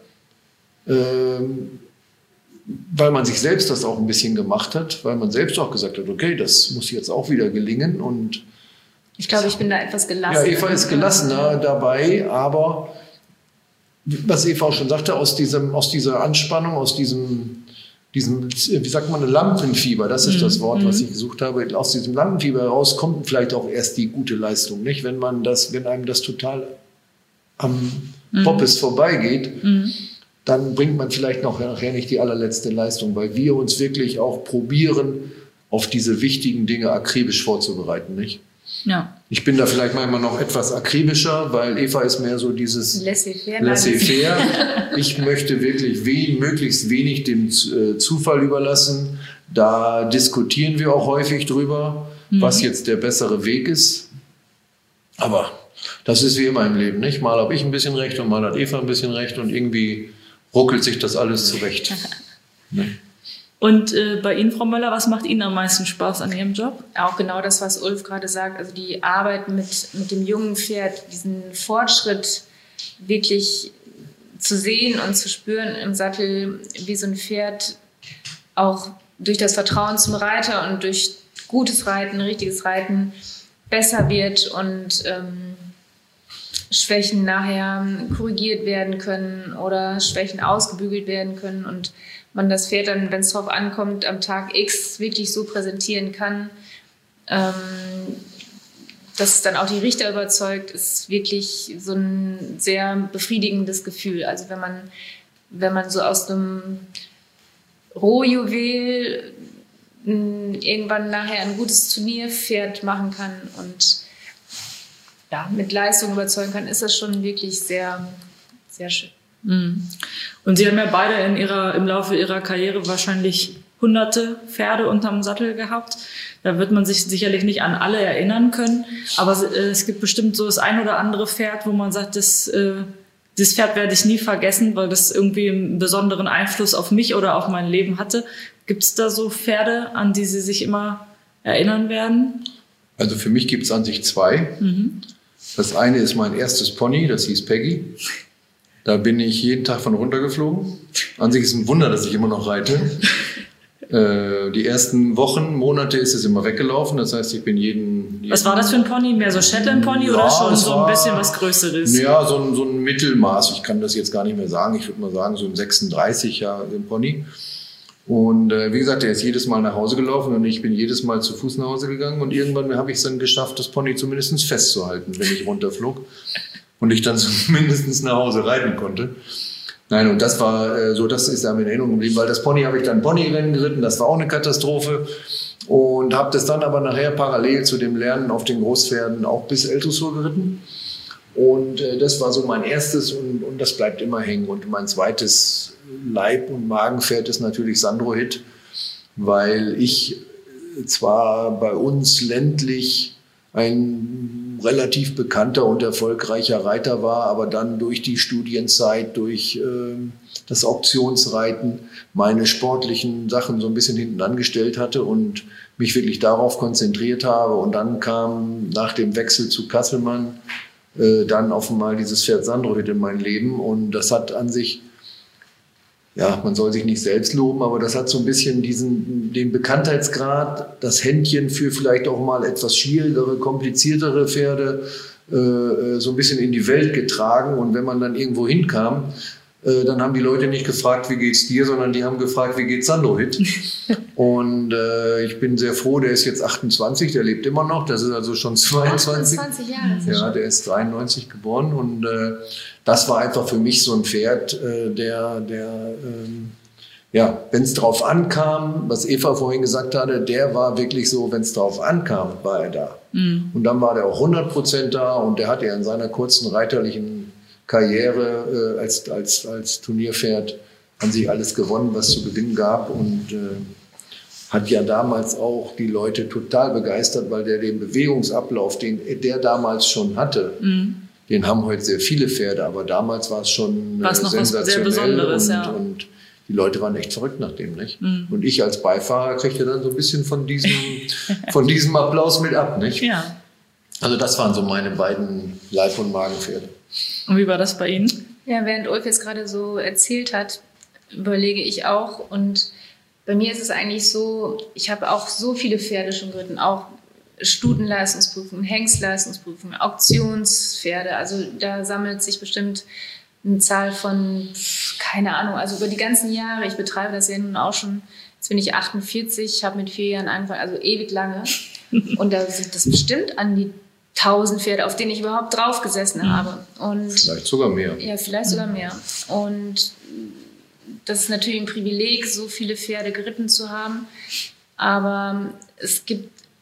Weil man sich selbst das auch ein bisschen gemacht hat, weil man selbst auch gesagt hat, okay, das muss jetzt auch wieder gelingen. Und ich glaube, ich bin da etwas gelassener. Ja, Eva ist gelassener dabei, aber was Eva auch schon sagte, aus dieser Anspannung, aus diesem, wie sagt man, Lampenfieber, das ist das Wort, was ich gesucht habe, aus diesem Lampenfieber heraus kommt vielleicht auch erst die gute Leistung, nicht? Wenn einem das total am Poppes vorbeigeht, dann bringt man vielleicht nachher nicht die allerletzte Leistung, weil wir uns wirklich auch probieren, auf diese wichtigen Dinge akribisch vorzubereiten, nicht? Ja. Ich bin da vielleicht manchmal noch etwas akribischer, weil Eva ist mehr so dieses Laissez-faire. Ich möchte wirklich möglichst wenig dem Zufall überlassen. Da diskutieren wir auch häufig drüber, was jetzt der bessere Weg ist. Aber das ist wie immer im Leben, nicht? Mal habe ich ein bisschen recht und mal hat Eva ein bisschen recht und irgendwie ruckelt sich das alles zurecht. Ne? Und bei Ihnen, Frau Möller, was macht Ihnen am meisten Spaß an Ihrem Job? Auch genau das, was Ulf gerade sagt, also die Arbeit mit dem jungen Pferd, diesen Fortschritt wirklich zu sehen und zu spüren im Sattel, wie so ein Pferd auch durch das Vertrauen zum Reiter und durch gutes Reiten, richtiges Reiten besser wird und Schwächen nachher korrigiert werden können oder Schwächen ausgebügelt werden können und man das Pferd dann, wenn es drauf ankommt, am Tag X wirklich so präsentieren kann, dass es dann auch die Richter überzeugt, ist wirklich so ein sehr befriedigendes Gefühl. Also wenn man so aus einem Rohjuwel irgendwann nachher ein gutes Turnierpferd machen kann und ja, mit Leistung überzeugen kann, ist das schon wirklich sehr, sehr schön. Und Sie haben ja beide im Laufe Ihrer Karriere wahrscheinlich hunderte Pferde unterm Sattel gehabt. Da wird man sich sicherlich nicht an alle erinnern können. Aber es gibt bestimmt so das ein oder andere Pferd, wo man sagt, das Pferd werde ich nie vergessen, weil das irgendwie einen besonderen Einfluss auf mich oder auf mein Leben hatte. Gibt es da so Pferde, an die Sie sich immer erinnern werden? Also für mich gibt es an sich zwei. Das eine ist mein erstes Pony, das hieß Peggy. Da bin ich jeden Tag von runtergeflogen. An sich ist ein Wunder, dass ich immer noch reite. Die ersten Wochen, Monate ist es immer weggelaufen. Das heißt, ich bin jeden Was war das für ein Pony? Mehr so Shetland-Pony oder schon so ein bisschen was Größeres? Ja, so ein Mittelmaß. Ich kann das jetzt gar nicht mehr sagen. Ich würde mal sagen, so ein 36 Jahre Pony. Und wie gesagt, er ist jedes Mal nach Hause gelaufen und ich bin jedes Mal zu Fuß nach Hause gegangen. Und irgendwann habe ich es dann geschafft, das Pony zumindest festzuhalten, wenn ich runterflog. Und ich dann zumindest nach Hause reiten konnte. Nein, und das war so, das ist einem in Erinnerung geblieben, weil das Pony habe ich dann Ponyrennen geritten, das war auch eine Katastrophe. Und habe das dann aber nachher parallel zu dem Lernen auf den Großpferden auch bis L-Dressur geritten. Und das war so mein erstes und das bleibt immer hängen. Und mein zweites Leib- und Magenpferd ist natürlich Sandro-Hit, weil ich zwar bei uns ländlich ein relativ bekannter und erfolgreicher Reiter war, aber dann durch die Studienzeit, durch das Auktionsreiten meine sportlichen Sachen so ein bisschen hinten angestellt hatte und mich wirklich darauf konzentriert habe. Und dann kam nach dem Wechsel zu Kasselmann dann auf einmal dieses Pferd Sandro-Hit in mein Leben. Und das hat an sich, ja, man soll sich nicht selbst loben, aber das hat so ein bisschen den Bekanntheitsgrad, das Händchen für vielleicht auch mal etwas schwierigere, kompliziertere Pferde so ein bisschen in die Welt getragen. Und wenn man dann irgendwo hinkam, dann haben die Leute nicht gefragt, wie geht's dir, sondern die haben gefragt, wie geht's Sandro-Hit? Und ich bin sehr froh, der ist jetzt 28, der lebt immer noch, das ist also schon 22. 28 Jahre. Ja, der ist 93 geboren und das war einfach für mich so ein Pferd, ja, wenn es drauf ankam, was Eva vorhin gesagt hatte, der war wirklich so, wenn es drauf ankam, war er da. Und dann war der auch 100% da und der hat ja in seiner kurzen reiterlichen Karriere als Turnierpferd an sich alles gewonnen, was zu gewinnen gab und hat ja damals auch die Leute total begeistert, weil der den Bewegungsablauf, den der damals schon hatte, den haben heute sehr viele Pferde, aber damals war es schon sensationell was sehr Besonderes, und die Leute waren echt verrückt nach dem, nicht? Und ich als Beifahrer kriegte dann so ein bisschen von diesem Applaus mit ab, nicht? Ja. Also das waren so meine beiden Leib- und Magenpferde. Und wie war das bei Ihnen? Ja, während Ulf jetzt gerade so erzählt hat, überlege ich auch. Und bei mir ist es eigentlich so, ich habe auch so viele Pferde schon geritten, auch Stutenleistungsprüfungen, Hengstleistungsprüfungen, Auktionspferde. Also da sammelt sich bestimmt eine Zahl von, keine Ahnung, also über die ganzen Jahre. Ich betreibe das ja nun auch schon, jetzt bin ich 48, habe mit 4 Jahren angefangen, also ewig lange. Und da sind das bestimmt an die 1000 Pferde, auf denen ich überhaupt drauf gesessen habe. Und vielleicht sogar mehr. Ja, vielleicht sogar mehr. Und das ist natürlich ein Privileg, so viele Pferde geritten zu haben. Aber es gibt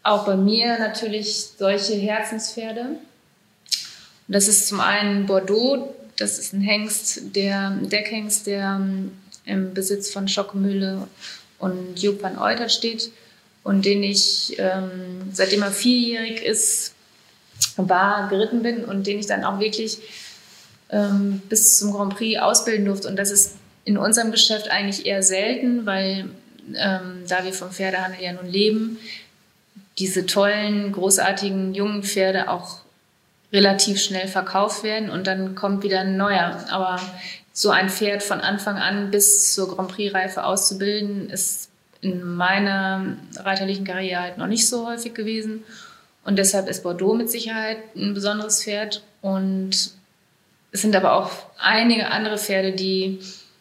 auch bei mir natürlich solche Herzenspferde. Und das ist zum einen Bordeaux, das ist ein Hengst, der Deckhengst, der im Besitz von Schockemühle und Joop van Eutert steht und den ich, seitdem er 4-jährig ist, geritten bin und den ich dann auch wirklich bis zum Grand Prix ausbilden durfte. Und das ist in unserem Geschäft eigentlich eher selten, weil da wir vom Pferdehandel ja nun leben, diese tollen, großartigen, jungen Pferde auch relativ schnell verkauft werden und dann kommt wieder ein neuer. Aber so ein Pferd von Anfang an bis zur Grand Prix-Reife auszubilden, ist in meiner reiterlichen Karriere halt noch nicht so häufig gewesen. Und deshalb ist Bordeaux mit Sicherheit ein besonderes Pferd. Und es sind aber auch einige andere Pferde, die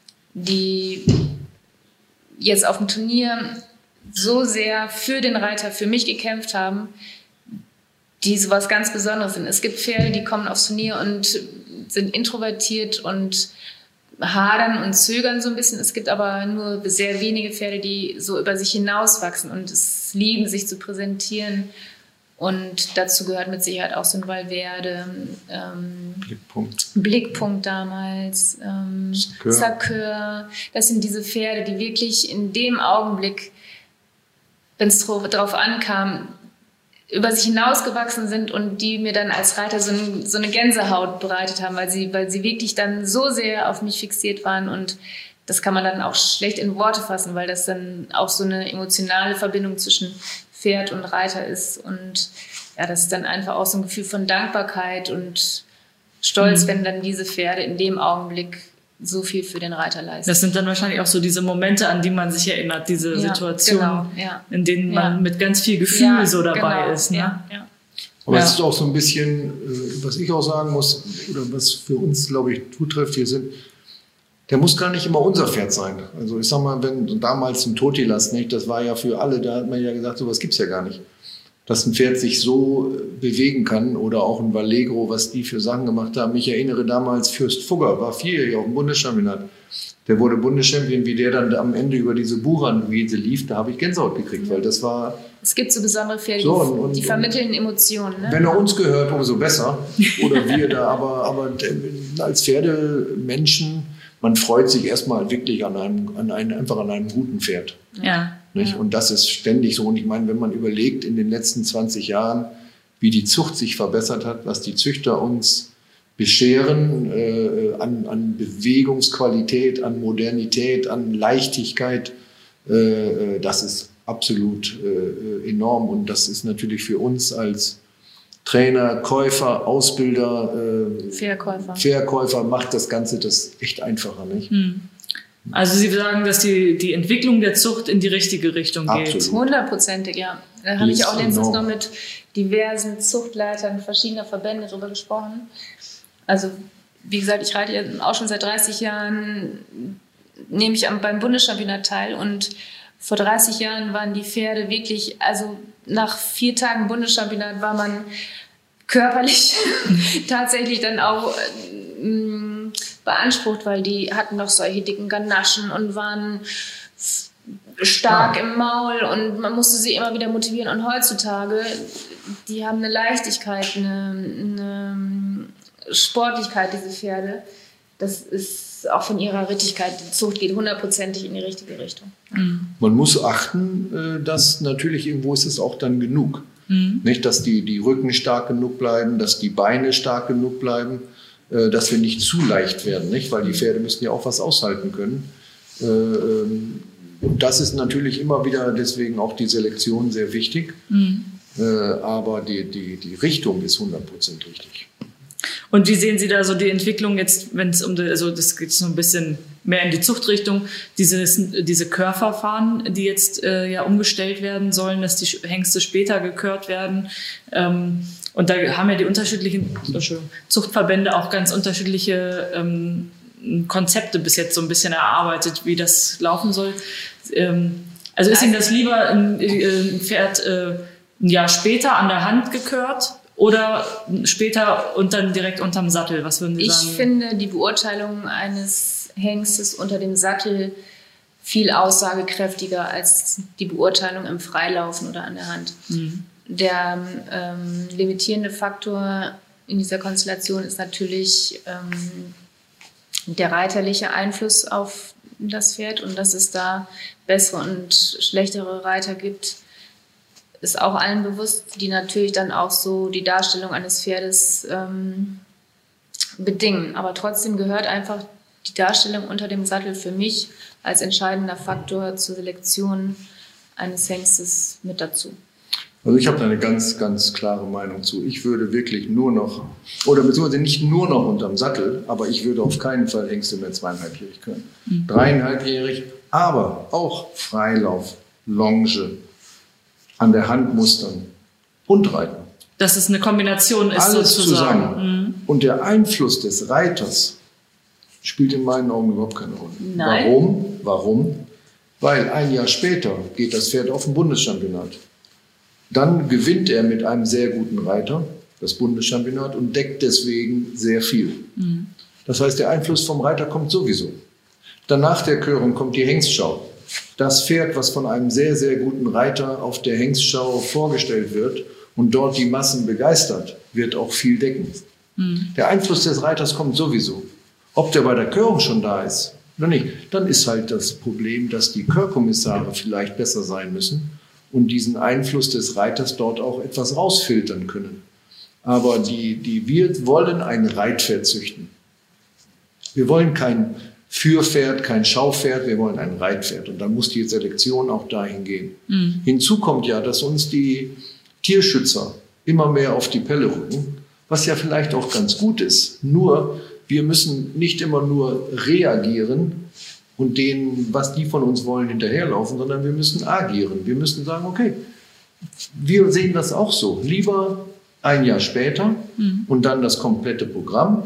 jetzt auf dem Turnier so sehr für den Reiter, für mich gekämpft haben, die sowas ganz Besonderes sind. Es gibt Pferde, die kommen aufs Turnier und sind introvertiert und hadern und zögern so ein bisschen. Es gibt aber nur sehr wenige Pferde, die so über sich hinauswachsen und es lieben, sich zu präsentieren. Und dazu gehört mit Sicherheit auch so ein Valverde, Blickpunkt damals, Saceur. Das sind diese Pferde, die wirklich in dem Augenblick, wenn es drauf ankam, über sich hinausgewachsen sind und die mir dann als Reiter so eine Gänsehaut bereitet haben, weil sie wirklich dann so sehr auf mich fixiert waren und das kann man dann auch schlecht in Worte fassen, weil das dann auch so eine emotionale Verbindung zwischen Pferd und Reiter ist und ja, das ist dann einfach auch so ein Gefühl von Dankbarkeit und Stolz, wenn dann diese Pferde in dem Augenblick so viel für den Reiter leisten. Das sind dann wahrscheinlich auch so diese Momente, an die man sich erinnert, diese Situationen, in denen man mit ganz viel Gefühl so dabei ist. Ne? Ja. Aber es ist auch so ein bisschen, was ich auch sagen muss, oder was für uns, glaube ich, zutrifft hier sind, der muss gar nicht immer unser Pferd sein. Also ich sag mal, wenn damals ein Totilas, nicht, das war ja für alle, da hat man ja gesagt, sowas gibt's ja gar nicht. Dass ein Pferd sich so bewegen kann oder auch ein Vallegro, was die für Sachen gemacht haben. Ich erinnere damals, Fürst Fugger war 4-jährig auf dem Bundeschampionat. Der wurde Bundeschampion, wie der dann am Ende über diese Buchanwiese lief, da habe ich Gänsehaut gekriegt, weil das war... Es gibt so besondere Pferde, die vermitteln Emotionen. Ne? Wenn er uns gehört, umso besser. Oder wir da, aber als Pferdemenschen, man freut sich erstmal wirklich an einem guten Pferd. Ja. Nicht? Und das ist ständig so. Und ich meine, wenn man überlegt, in den letzten 20 Jahren, wie die Zucht sich verbessert hat, was die Züchter uns bescheren an Bewegungsqualität, an Modernität, an Leichtigkeit, das ist absolut enorm. Und das ist natürlich für uns als Trainer, Käufer, Ausbilder, Verkäufer macht das Ganze das echt einfacher. Nicht? Also Sie sagen, dass die Entwicklung der Zucht in die richtige Richtung geht. 100%, ja. Da habe ich auch letztens noch mit diversen Zuchtleitern verschiedener Verbände darüber gesprochen. Also wie gesagt, ich reite ja auch schon seit 30 Jahren, nehme ich beim Bundeschampionat teil und vor 30 Jahren waren die Pferde wirklich, also nach 4 Tagen Bundeschampionat war man körperlich tatsächlich dann auch beansprucht, weil die hatten noch solche dicken Ganaschen und waren stark im Maul und man musste sie immer wieder motivieren. Und heutzutage, die haben eine Leichtigkeit, eine Sportlichkeit, diese Pferde. Das ist auch von ihrer Rittigkeit, die Zucht geht 100%ig in die richtige Richtung. Man muss achten, dass natürlich irgendwo ist es auch dann genug. Nicht, dass die Rücken stark genug bleiben, dass die Beine stark genug bleiben, dass wir nicht zu leicht werden, nicht? Weil die Pferde müssen ja auch was aushalten können. Und das ist natürlich immer wieder deswegen auch die Selektion sehr wichtig. Aber die Richtung ist 100% richtig. Und wie sehen Sie da so die Entwicklung jetzt, wenn es also das geht so ein bisschen mehr in die Zuchtrichtung, diese Körverfahren, die jetzt ja umgestellt werden sollen, dass die Hengste später gekört werden. Und da haben ja die unterschiedlichen Zuchtverbände auch ganz unterschiedliche Konzepte bis jetzt so ein bisschen erarbeitet, wie das laufen soll. Also ist Ihnen das lieber ein Pferd ein Jahr später an der Hand gekört oder später und dann direkt unterm Sattel? Was würden Sie sagen? Ich finde die Beurteilung eines Hengstes unter dem Sattel viel aussagekräftiger als die Beurteilung im Freilaufen oder an der Hand. Der limitierende Faktor in dieser Konstellation ist natürlich der reiterliche Einfluss auf das Pferd, und dass es da bessere und schlechtere Reiter gibt, ist auch allen bewusst, die natürlich dann auch so die Darstellung eines Pferdes bedingen. Aber trotzdem gehört einfach die Darstellung unter dem Sattel für mich als entscheidender Faktor zur Selektion eines Hengstes mit dazu. Also ich habe da eine ganz, ganz klare Meinung zu. Ich würde wirklich nur noch, oder beziehungsweise nicht nur noch unterm Sattel, aber ich würde auf keinen Fall Hengste mehr 2,5-jährig können. 3,5-jährig, aber auch Freilauf, Longe, an der Hand mustern und reiten. Dass es eine Kombination ist, alles sozusagen. Zusammen. Und der Einfluss des Reiters spielt in meinen Augen überhaupt keine Rolle. Nein. Warum? Weil ein Jahr später geht das Pferd auf ein Bundeschampionat. Dann gewinnt er mit einem sehr guten Reiter das Bundeschampionat und deckt deswegen sehr viel. Das heißt, der Einfluss vom Reiter kommt sowieso. Danach der Körung kommt die Hengstschau. Das Pferd, was von einem sehr, sehr guten Reiter auf der Hengstschau vorgestellt wird und dort die Massen begeistert, wird auch viel decken. Der Einfluss des Reiters kommt sowieso. Ob der bei der Körung schon da ist oder nicht, dann ist halt das Problem, dass die Körkommissare vielleicht besser sein müssen und diesen Einfluss des Reiters dort auch etwas rausfiltern können. Aber wir wollen ein Reitpferd züchten. Wir wollen kein Führpferd, kein Schaupferd, wir wollen ein Reitpferd. Und dann muss die Selektion auch dahin gehen. Hinzu kommt ja, dass uns die Tierschützer immer mehr auf die Pelle rücken, was ja vielleicht auch ganz gut ist. Nur, wir müssen nicht immer nur reagieren und denen, was die von uns wollen, hinterherlaufen, sondern wir müssen agieren. Wir müssen sagen, okay, wir sehen das auch so. Lieber ein Jahr später und dann das komplette Programm,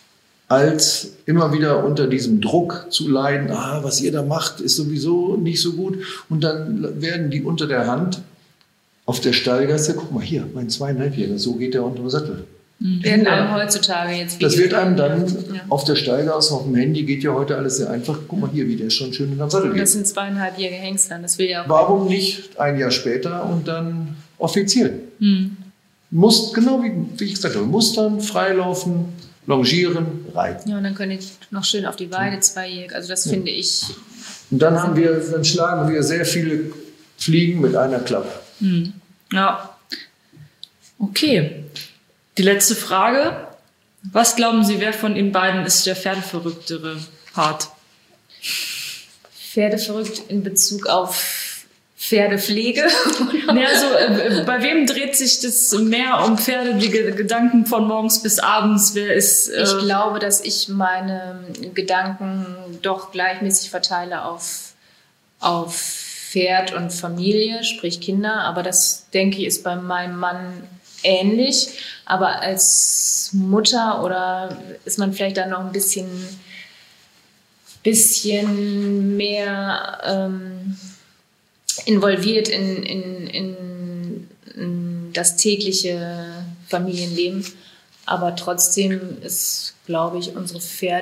als immer wieder unter diesem Druck zu leiden, was ihr da macht, ist sowieso nicht so gut. Und dann werden die unter der Hand auf der Stallgasse, guck mal hier, mein 2,5-Jähriger, so geht der unter dem Sattel. Werden einem heutzutage jetzt das wird einem dann auf der Stallgasse, auf dem Handy, geht ja heute alles sehr einfach. Guck mal hier, wie der schon schön unterm Sattel geht. Das sind 2,5-jährige Hengste, das will ja auch. Warum nicht ein Jahr später und dann offiziell? Muss, genau wie ich gesagt habe, mustern, freilaufen, longieren, reiten. Ja, und dann können die noch schön auf die Weide, 2-jährig. Also das finde ich. Und dann schlagen wir sehr viele Fliegen mit einer Klappe. Ja. Okay. Die letzte Frage. Was glauben Sie, wer von Ihnen beiden ist der pferdeverrücktere Part? Pferdeverrückt in Bezug auf Pferdepflege? Also, bei wem dreht sich das mehr um Pferde, die Gedanken von morgens bis abends? Wer ist? Ich glaube, dass ich meine Gedanken doch gleichmäßig verteile auf Pferd und Familie, sprich Kinder. Aber das, denke ich, ist bei meinem Mann ähnlich. Aber als Mutter oder ist man vielleicht dann noch ein bisschen mehr involviert in das tägliche Familienleben. Aber trotzdem ist, glaube ich, unsere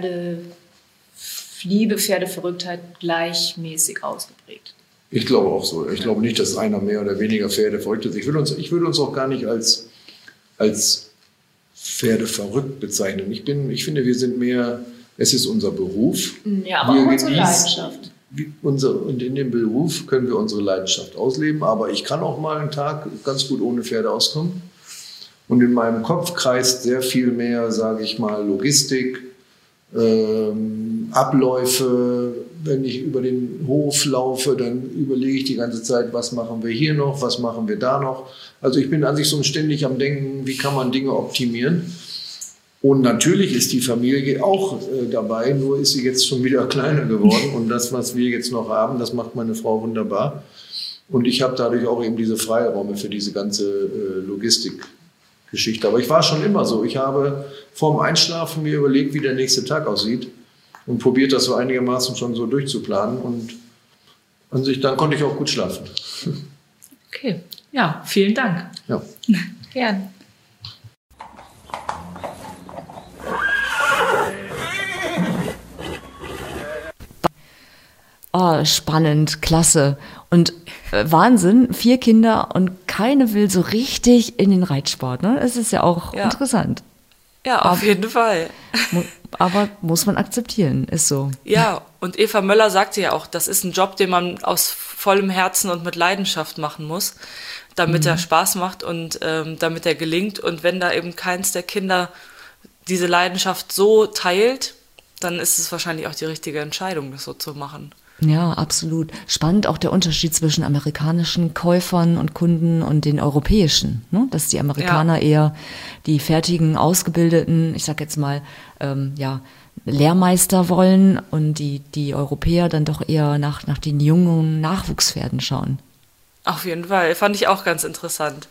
Pferdeverrücktheit gleichmäßig ausgeprägt. Ich glaube auch so. Ich glaube nicht, dass einer mehr oder weniger pferdeverrückt ist. Ich würde uns auch gar nicht als pferdeverrückt bezeichnen. Ich finde, wir sind mehr, es ist unser Beruf. Ja, aber auch unsere Leidenschaft. Und in dem Beruf können wir unsere Leidenschaft ausleben, aber ich kann auch mal einen Tag ganz gut ohne Pferde auskommen. Und in meinem Kopf kreist sehr viel mehr, sage ich mal, Logistik, Abläufe. Wenn ich über den Hof laufe, dann überlege ich die ganze Zeit, was machen wir hier noch, was machen wir da noch. Also ich bin an sich so ständig am Denken, wie kann man Dinge optimieren. Und natürlich ist die Familie auch dabei, nur ist sie jetzt schon wieder kleiner geworden. Und das, was wir jetzt noch haben, das macht meine Frau wunderbar. Und ich habe dadurch auch eben diese Freiräume für diese ganze Logistikgeschichte. Aber ich war schon immer so. Ich habe vorm Einschlafen mir überlegt, wie der nächste Tag aussieht und probiert das so einigermaßen schon so durchzuplanen. Und an sich, dann konnte ich auch gut schlafen. Okay, ja, vielen Dank. Ja. Gern. Oh, spannend, klasse. Und Wahnsinn, 4 Kinder und keine will so richtig in den Reitsport. Ne? Es ist ja auch interessant. Ja, auf jeden Fall. Aber muss man akzeptieren, ist so. Ja, und Eva Möller sagte ja auch, das ist ein Job, den man aus vollem Herzen und mit Leidenschaft machen muss, damit er Spaß macht und damit er gelingt. Und wenn da eben keins der Kinder diese Leidenschaft so teilt, dann ist es wahrscheinlich auch die richtige Entscheidung, das so zu machen. Ja, absolut. Spannend auch der Unterschied zwischen amerikanischen Käufern und Kunden und den europäischen. Ne? Dass die Amerikaner eher die fertigen, ausgebildeten, ich sag jetzt mal, Lehrmeister wollen und die Europäer dann doch eher nach den jungen Nachwuchspferden schauen. Auf jeden Fall. Fand ich auch ganz interessant.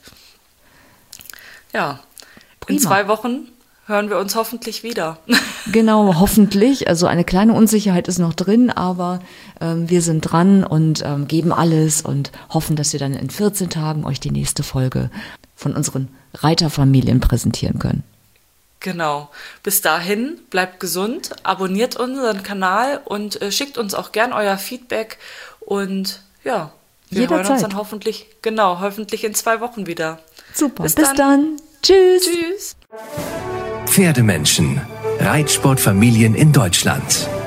Ja, Prima. In 2 Wochen hören wir uns hoffentlich wieder. Genau, hoffentlich. Also eine kleine Unsicherheit ist noch drin, aber wir sind dran und geben alles und hoffen, dass wir dann in 14 Tagen euch die nächste Folge von unseren Reiterfamilien präsentieren können. Genau. Bis dahin, bleibt gesund, abonniert unseren Kanal und schickt uns auch gern euer Feedback und ja, wir hören uns dann hoffentlich in 2 Wochen wieder. Super, bis dann. Tschüss. Tschüss. Pferdemenschen. Reitsportfamilien in Deutschland.